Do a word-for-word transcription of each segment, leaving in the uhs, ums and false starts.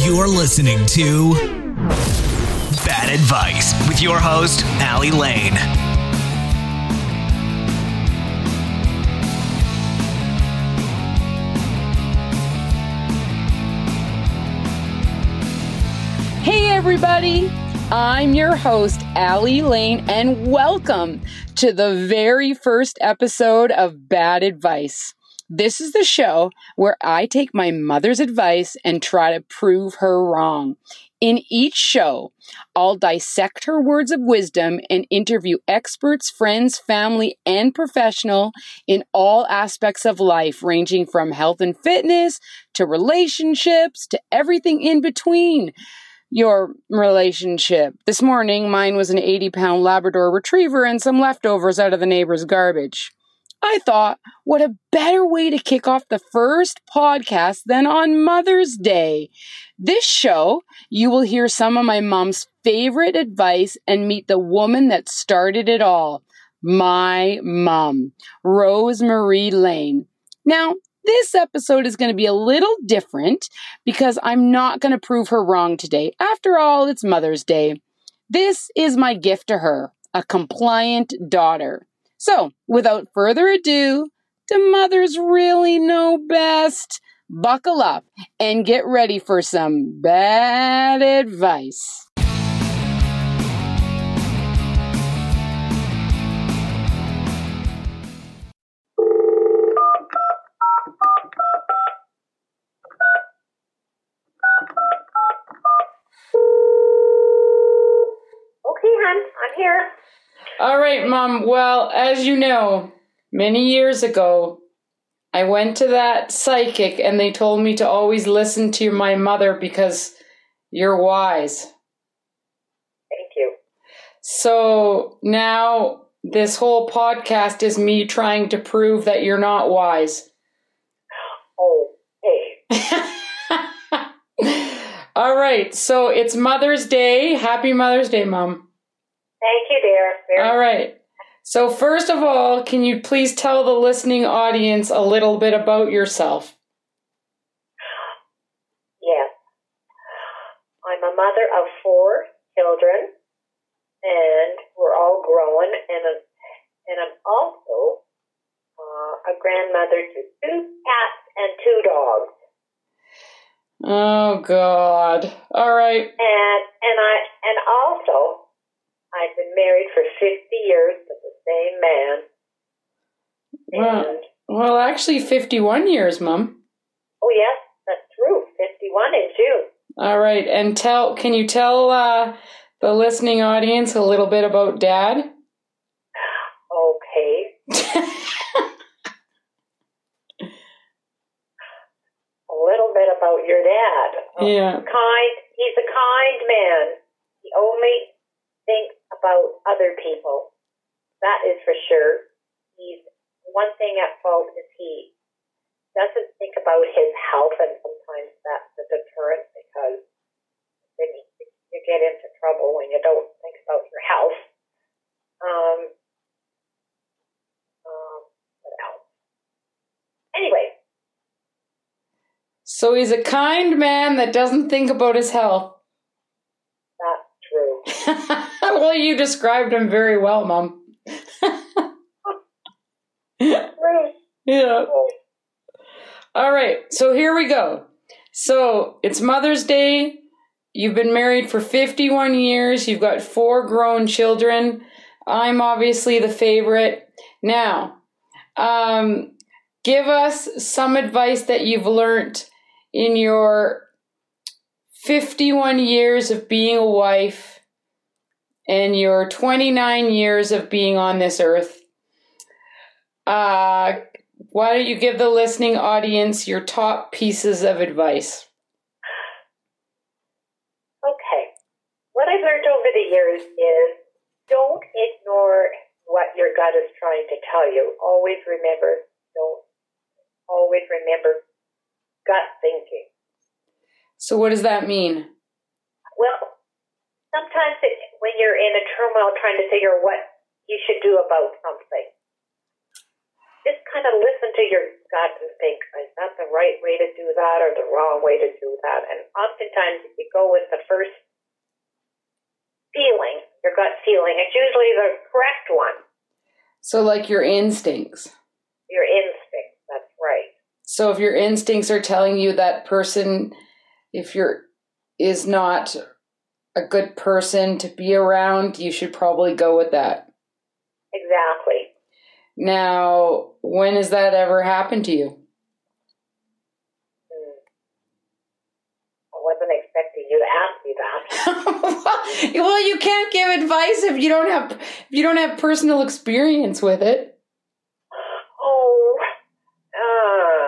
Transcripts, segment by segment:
You're listening to Bad Advice with your host, Allie Lane. Hey everybody, I'm your host, Allie Lane, and welcome to the very first episode of Bad Advice. This is the show where I take my mother's advice and try to prove her wrong. In each show, I'll dissect her words of wisdom and interview experts, friends, family, and professional in all aspects of life, ranging from health and fitness to relationships to everything in between. Your relationship. This morning, mine was an eighty-pound Labrador Retriever and some leftovers out of the neighbor's garbage. I thought, what a better way to kick off the first podcast than on Mother's Day. This show, you will hear some of my mom's favorite advice and meet the woman that started it all, my mom, Rosemarie Lane. Now, this episode is going to be a little different because I'm not going to prove her wrong today. After all, it's Mother's Day. This is my gift to her, a compliant daughter. So, without further ado, do mothers really know best? Buckle up and get ready for some bad advice. Okay, hon, I'm here. All right, Mom. Well, as you know, many years ago, I went to that psychic and they told me to always listen to my mother because you're wise. Thank you. So now this whole podcast is me trying to prove that you're not wise. Oh, hey. All right. So it's Mother's Day. Happy Mother's Day, Mom. Thank you, dear. Very All right. So first of all, can you please tell the listening audience a little bit about yourself? Yes. I'm a mother of four children, and we're all grown, and, a, and I'm also uh, a grandmother to two cats and two dogs. Oh, God. All right. And and I and also, I've been married for fifty years to the same man. Well, And, well, actually fifty-one years, Mom. oh, yes, that's true. fifty-one in June. All right. And tell, can you tell uh, the listening audience a little bit about Dad? Okay. A little bit about your dad. Yeah. Kind. He's a kind man. He only thinks about other people. That is for sure. He's one thing at fault is he doesn't think about his health, and sometimes that's a deterrent because then you, you get into trouble when you don't think about your health. Um. Um. What else? Anyway. So he's a kind man that doesn't think about his health. That's true. Well, you described him very well, Mom. True. Yeah. All right. So here we go. So it's Mother's Day. You've been married for fifty-one years. You've got four grown children. I'm obviously the favorite. Now, um, give us some advice that you've learned in your fifty-one years of being a wife and your twenty-nine years of being on this earth. Uh, why don't you give the listening audience your top pieces of advice? Okay. What I've learned over the years is don't ignore what your gut is trying to tell you. Always remember, don't always remember gut thinking. So what does that mean? Well, sometimes it, when you're in a turmoil trying to figure what you should do about something, just kind of listen to your gut and think, is that the right way to do that or the wrong way to do that? And oftentimes, if you go with the first feeling, your gut feeling, it's usually the correct one. So like your instincts. Your instincts, that's right. So if your instincts are telling you that person, if you're, is not a good person to be around, you should probably go with that. Exactly. Now, when has that ever happened to you? Hmm. I wasn't expecting you to ask me that. Well, you can't give advice if you don't have if you don't have personal experience with it. Oh, uh,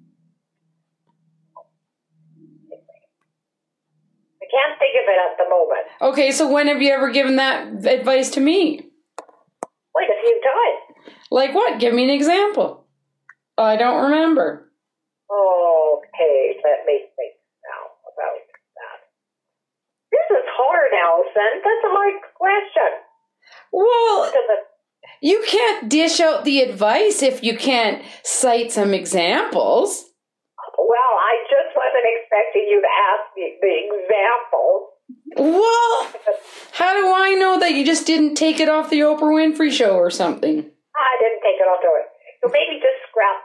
I can't think of it at the moment. Okay, so when have you ever given that advice to me? Quite a few times. Like what? Give me an example. I don't remember. Okay, let me think now about that. This is hard, Allison. That's a hard question. Well, Because you can't dish out the advice if you can't cite some examples. well, I just wasn't expecting you to ask me the example. Well, how do I know that you just didn't take it off the Oprah Winfrey Show or something? I didn't take it off to it. So maybe just scrap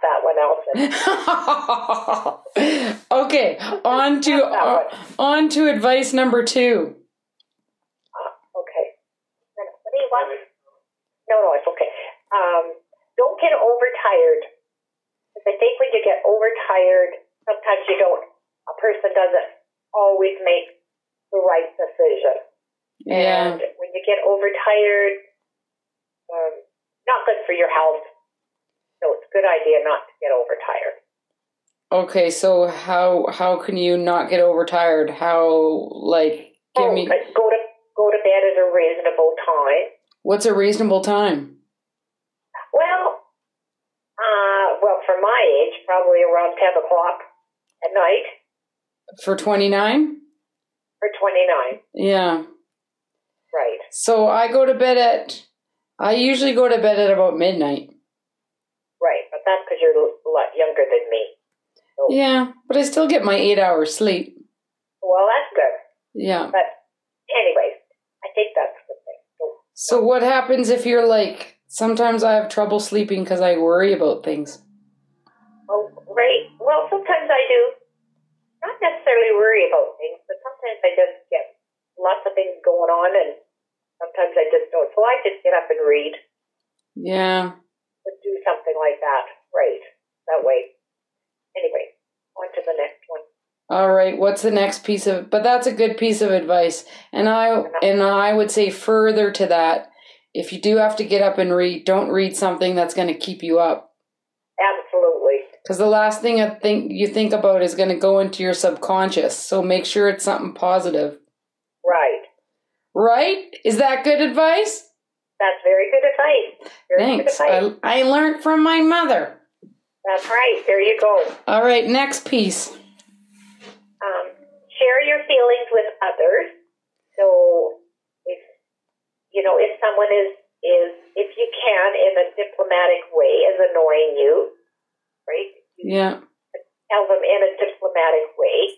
that one, Allison. Okay, on to uh, on to advice number two. Uh, okay. What do you want? No, no, it's okay. Um, don't get overtired. Because I think when you get overtired, sometimes you don't. A person doesn't always make the right decision. Yeah. And when you get overtired, um, not good for your health. So it's a good idea not to get overtired. Okay, so how how can you not get overtired? How, like, give oh, me... Go to, go to bed at a reasonable time. What's a reasonable time? Well, uh, well, for my age, probably around ten o'clock at night. For twenty-nine? For twenty-nine. Yeah. Right. So I go to bed at... I usually go to bed at about midnight. Right, but that's because you're a lot younger than me. So, yeah, but I still get my eight hours sleep. Well, that's good. Yeah. But anyways, I think that's the thing. So, so what happens if you're like, sometimes I have trouble sleeping because I worry about things? oh, right. Well, sometimes I do. Not necessarily worry about things, but sometimes I just get lots of things going on, and sometimes I just don't. So I just get up and read. Yeah. Or do something like that. Right. That way. Anyway, on to the next one. All right. What's the next piece of? But that's a good piece of advice, and I and I would say further to that, if you do have to get up and read, don't read something that's going to keep you up. Absolutely. Because the last thing I think you think about is going to go into your subconscious. So make sure it's something positive. Right. Right? Is that good advice? That's very good advice. Very Thanks. good advice. I, I learned from my mother. That's right. There you go. All right. Next piece. Um, share your feelings with others. So, if you know, if someone is is, if you can, in a diplomatic way, is annoying you, right? You Yeah. tell them in a diplomatic way.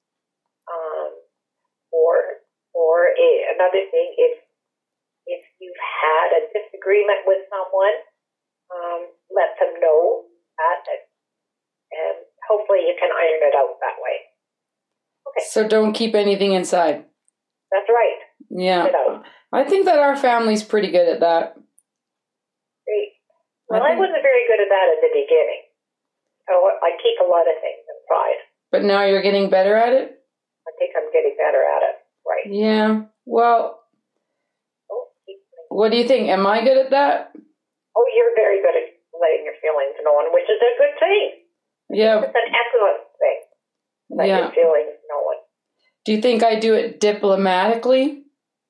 Um, or or a, another thing, if if you've had a disagreement with someone, um, let them know that, and hopefully you can iron it out that way. Okay. So don't keep anything inside. That's right. Yeah. I think that our family's pretty good at that. Great. Well, I I, think- wasn't very good at that at the beginning. Oh, I keep a lot of things inside. But now you're getting better at it? I think I'm getting better at it. Right. Yeah. Well, Oh, keep- what do you think? Am I good at that? oh, you're very good at letting your feelings known, which is a good thing. Yeah. It's an excellent thing. Let Yeah. your feelings known. Do you think I do it diplomatically?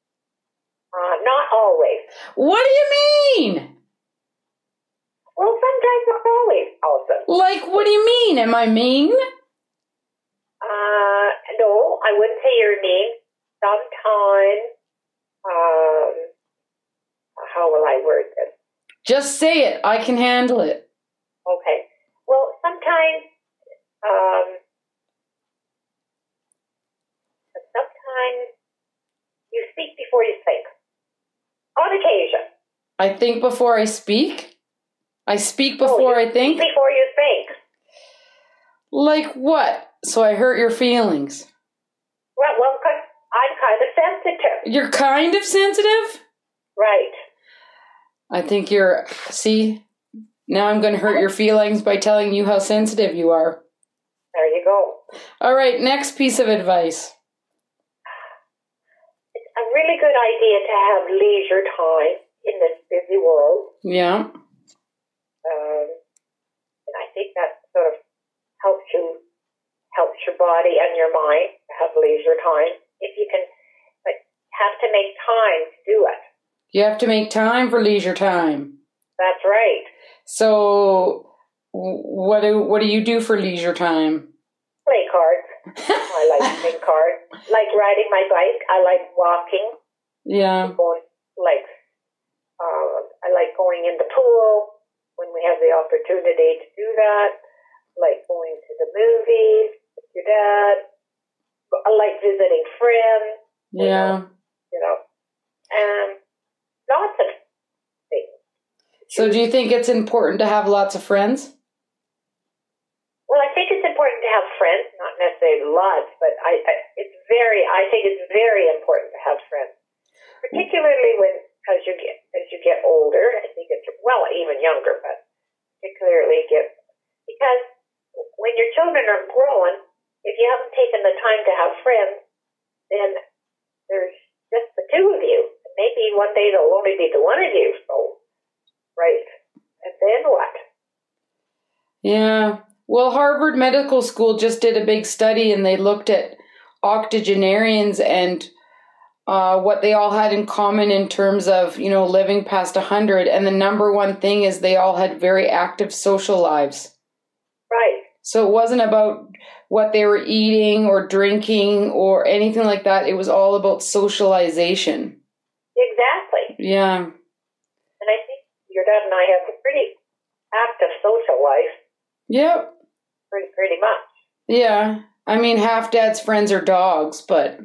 Uh, not always. What do you mean? Well, sometimes not always, also. Like, what do you mean? Am I mean? Uh, no, I wouldn't say you're mean. Sometimes, um, how will I word this? Just say it. I can handle it. Okay. Well, sometimes, um, sometimes you speak before you think. On occasion. I think before I speak? I speak before oh, I think? Speak before you think. Like what? So I hurt your feelings. Well, well, because I'm kind of sensitive. You're kind of sensitive? Right. I think you're, see, now I'm going to hurt your feelings by telling you how sensitive you are. There you go. All right, next piece of advice. It's a really good idea to have leisure time in this busy world. Yeah. Um, and I think that sort of helps you, helps your body and your mind to have leisure time. If you can, but have to make time to do it. You have to make time for leisure time. That's right. So, what do what do you do for leisure time? Play cards. I like playing cards. Like riding my bike. I like walking. Yeah. Going, like, uh, I like going in the pool when we have the opportunity to do that. I like going to the movies with your dad. I like visiting friends. Yeah. You know, and lots of things. So, do you think it's important to have lots of friends? Well, I think it's important to have friends, not necessarily lots, but I, I it's very, I think it's very important to have friends, particularly when, as you get, as you get older. I think it's, well, even younger, but particularly get, because when your children are growing, if you haven't taken the time to have friends, then there's just the two of you. Maybe one day there'll only be the one of you. So, right. And then what? Yeah. Well, Harvard Medical School just did a big study and they looked at octogenarians and uh, what they all had in common in terms of, you know, living past one hundred. And the number one thing is they all had very active social lives. Right. So it wasn't about what they were eating or drinking or anything like that. It was all about socialization. Exactly. Yeah. And I think your dad and I have a pretty active social life. Yep. Pretty, pretty much. Yeah. I mean, half Dad's friends are dogs, but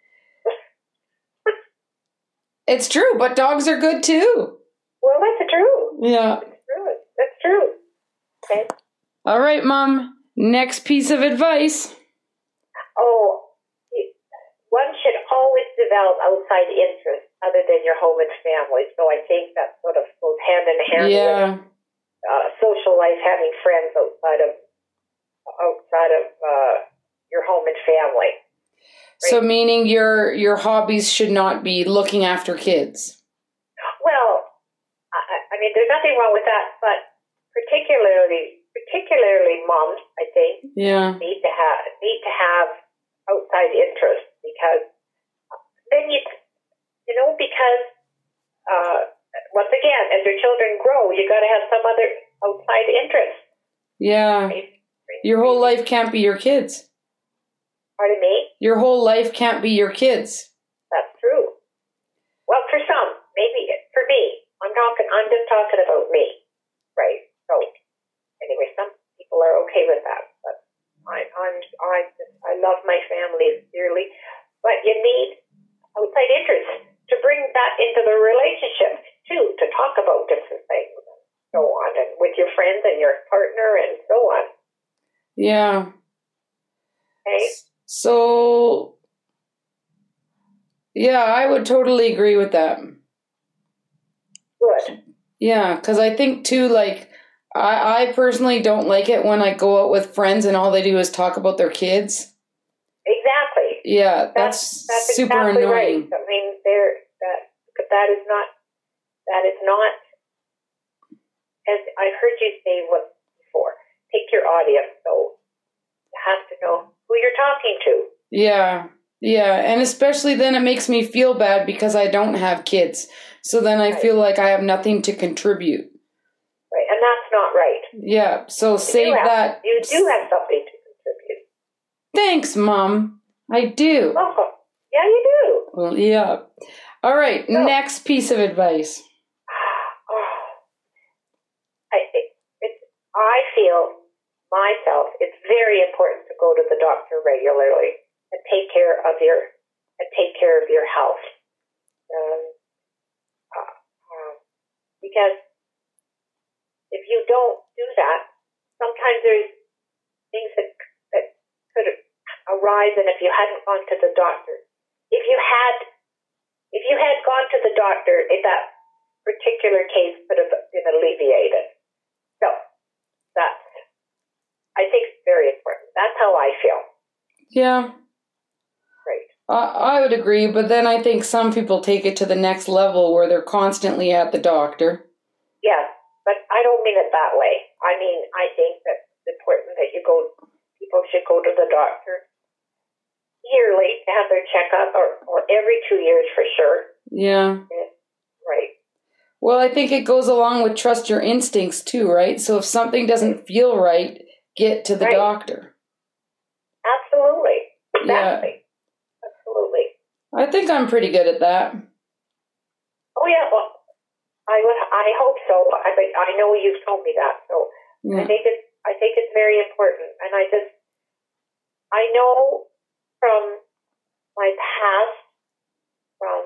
it's true. But dogs are good too. Well, that's true. Yeah. That's true. That's true. Okay. All right, Mom. Next piece of advice. Oh, one should always develop outside interests other than your home and family. So I think that sort of goes hand in hand Yeah. with uh, social life, having friends outside of outside of uh, your home and family. Right? So meaning your your hobbies should not be looking after kids. Well, I, I mean, there's nothing wrong with that, but particularly particularly moms, I think, Yeah. need to have need to have outside interests, because then you you know because uh, once again, as your children grow, you got to have some other outside interests. Yeah. Right? Your whole life can't be your kids. Pardon me? Your whole life can't be your kids. That's true. Well, for some, maybe for me, I'm talking. I'm just talking about me, right? So, anyway, some people are okay with that, but I, I'm, I, just, I love my family dearly. But you need outside interests to bring that into the relationship too, to talk about different things and so on, and with your friends and your partner and so on. Yeah. Okay. So, yeah, I would totally agree with that. Good. Yeah, because I think too, like, I, I personally don't like it when I go out with friends and all they do is talk about their kids. Exactly. Yeah, that's, that's, that's super exactly annoying. Right. I mean, there that but that is not that is not, as I've heard you say once before, pick your audience. So you have to know who you're talking to. Yeah. Yeah, and especially then it makes me feel bad because I don't have kids. So then I right. feel like I have nothing to contribute. Right, and that's not right. Yeah, so you save have, that. You do have something to contribute. Thanks, Mom. I do. Welcome. Yeah, you do. Well, yeah. All right, so, next piece of advice. Oh, I, it, it, I myself, it's very important to go to the doctor regularly and take care of your and take care of your health. Um, uh, uh, because if you don't do that, sometimes there's things that that could arise, and if you hadn't gone to the doctor, if you had if you had gone to the doctor, if that particular case could have been alleviated. So that's, I think, it's very important. That's how I feel. Yeah. Right. I, I would agree, but then I think some people take it to the next level where they're constantly at the doctor. Yeah, but I don't mean it that way. I mean, I think that it's important that you go, people should go to the doctor yearly to have their checkup, or, or every two years for sure. Yeah. Yeah. Right. Well, I think it goes along with trust your instincts too, right? So if something doesn't feel right, get to the right. doctor. Absolutely. Exactly. Yeah. Absolutely. I think I'm pretty good at that. Oh yeah, well, I would, I hope so. I I know you've told me that, so Yeah. I think it's I think it's very important, and I just I know from my past, from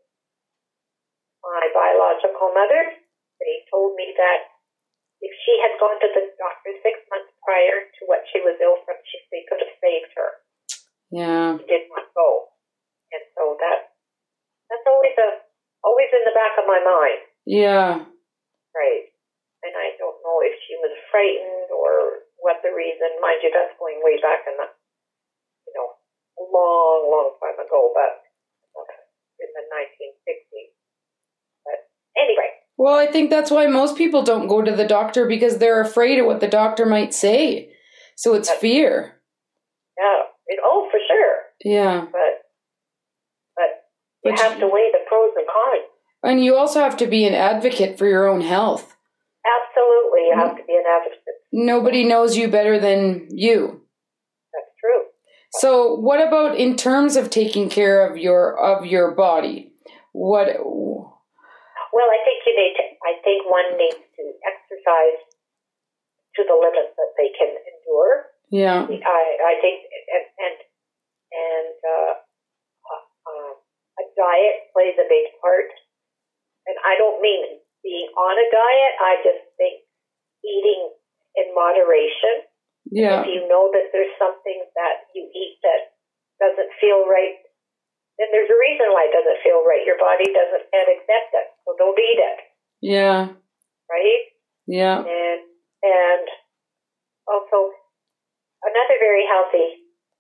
my biological mother, they told me that if she had gone to the doctor six months prior to what she was ill from, she they could have saved her. Yeah. She did not go, and so that that's always a always in the back of my mind. Yeah. Right. And I don't know if she was frightened or what the reason. Mind you, that's going way back in the, you know, a long, long time ago, but in the nineteen sixties. But anyway. Well, I think that's why most people don't go to the doctor, because they're afraid of what the doctor might say. So it's That's, fear. Yeah. It, oh, for sure. Yeah. But, but you But have you, to weigh the pros and cons. And you also have to be an advocate for your own health. Absolutely. You have to be an advocate. Nobody knows you better than you. That's true. So what about in terms of taking care of your of your body? What? Well, I think you need to, I think one needs to exercise to the limits that they can endure. Yeah. I, I think, and, and, and uh, uh, a diet plays a big part. And I don't mean being on a diet. I just think eating in moderation. Yeah. If you know that there's something that you eat that doesn't feel right, then there's a reason why it doesn't feel right. Your body doesn't can't accept it, so don't eat it. Yeah. Right? Yeah. And and also another very healthy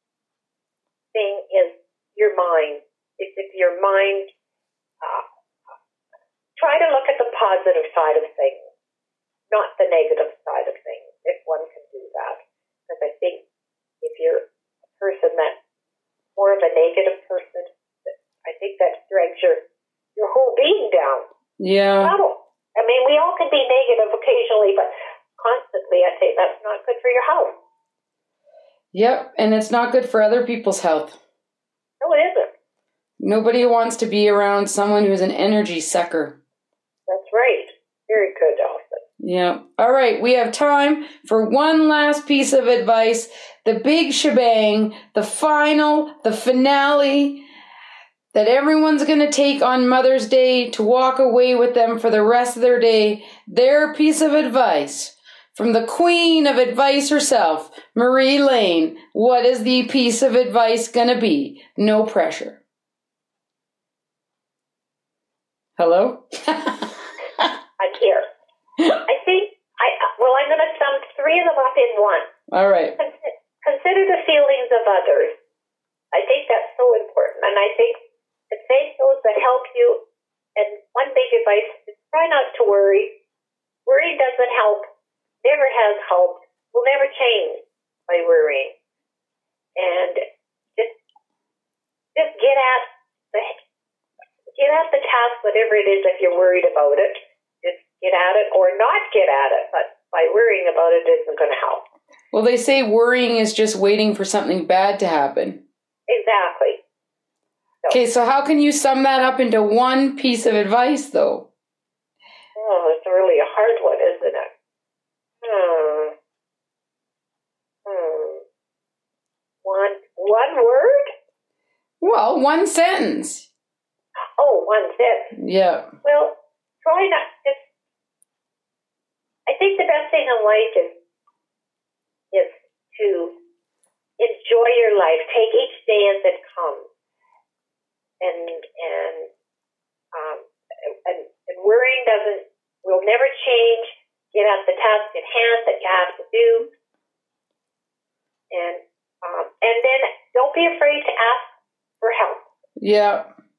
thing is your mind. If, if your mind, uh, try to look at the positive side of things, not the negative side of things, if one can do that. Because I think if you're a person that's more of a negative person, I think that drags your, your whole being down. Yeah. I mean, we all can be negative occasionally, but constantly, I think that's not good for your health. Yep, and it's not good for other people's health. No, it isn't. Nobody wants to be around someone who's an energy sucker. That's right. Very good, Alison. Yeah. All right, we have time for one last piece of advice. The big shebang, the final, the finale that everyone's going to take on Mother's Day to walk away with them for the rest of their day. Their piece of advice from the queen of advice herself, Marie Lane. What is the piece of advice going to be? No pressure. Hello? I'm here. I think, I well, I'm going to sum three of them up in one. All right. Consider the feelings of others. I think that's so important. And I think to take those that help you, and one big advice is try not to worry. Worry doesn't help, never has helped, will never change by worrying. And just, just get at the get at the task, whatever it is, if you're worried about it. Just get at it or not get at it, but by worrying about it isn't going to help. Well, they say worrying is just waiting for something bad to happen. Exactly. So, okay, so how can you sum that up into one piece of advice, though? Oh, it's really a hard one, isn't it? Hmm. One one word? Well, one sentence. Oh, one sentence. Yeah. Well, try not just. I think the best thing in life is is to enjoy your life. Take each day as it comes, and and um and, and worrying doesn't will never change. Get at the task at hand that you have to do, and um, and then don't be afraid to ask for help. Yeah.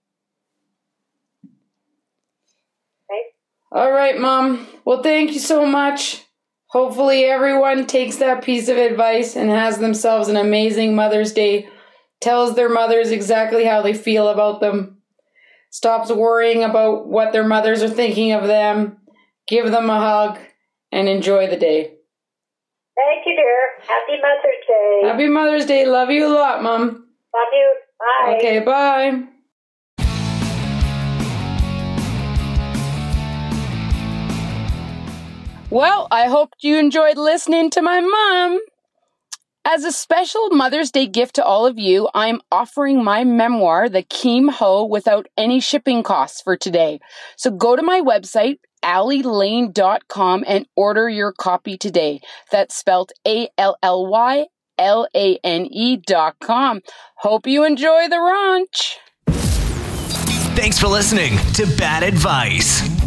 Okay. All right, Mom. Well, thank you so much. Hopefully everyone takes that piece of advice and has themselves an amazing Mother's Day. Tells their mothers exactly how they feel about them. Stops worrying about what their mothers are thinking of them. Give them a hug and enjoy the day. Thank you, dear. Happy Mother's Day. Happy Mother's Day. Love you a lot, Mom. Love you. Bye. Okay, bye. Well, I hope you enjoyed listening to my mom. As a special Mother's Day gift to all of you, I'm offering my memoir, The Keem Ho, without any shipping costs for today. So go to my website, Allie Lane dot com, and order your copy today. That's spelled A L L Y L A N E dot com. Hope you enjoy the ranch. Thanks for listening to Bad Advice.